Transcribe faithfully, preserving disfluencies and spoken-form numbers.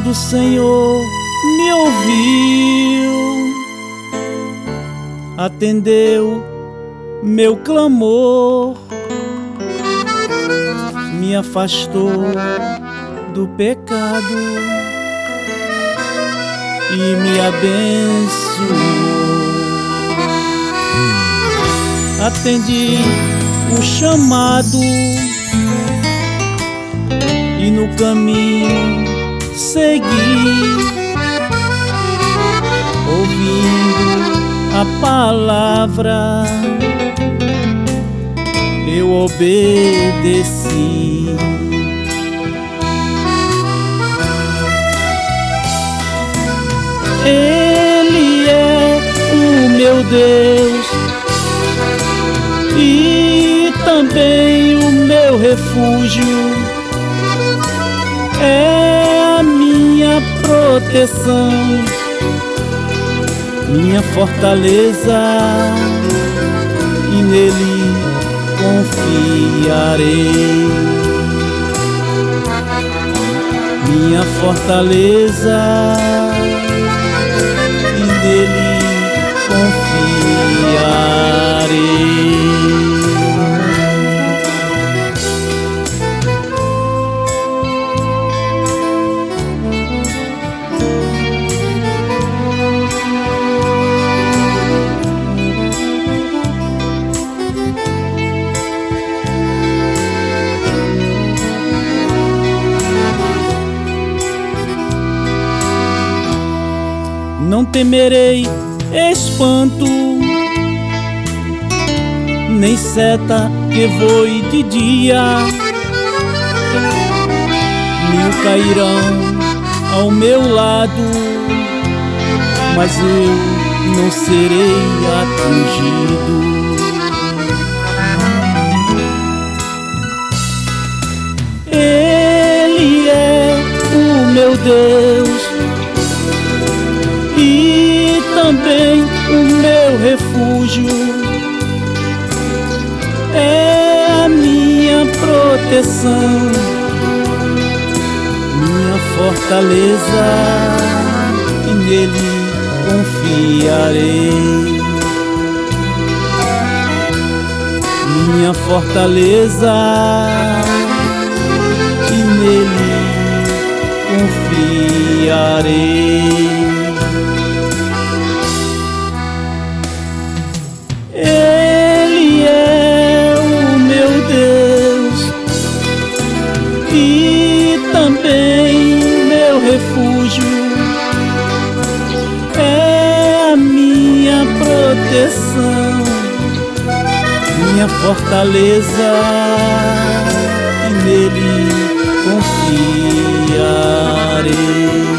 do Senhor me ouviu, atendeu meu clamor, me afastou do pecado e me abençoou. Atendi o chamado e no caminho segui, ouvindo a palavra eu obedeci. Ele é o meu Deus e também o meu refúgio, é a minha proteção, minha fortaleza, e nele confiarei. Minha fortaleza, e nele confiarei. Não temerei espanto, nem seta que voe de dia, mil cairão ao meu lado, mas eu não serei atingido. Ele é o meu Deus e também o meu refúgio, é a minha proteção, minha fortaleza, e nele confiarei. Minha fortaleza, e nele confiarei. Ele é o meu Deus e também meu refúgio, é a minha proteção, minha fortaleza, e nele confiarei.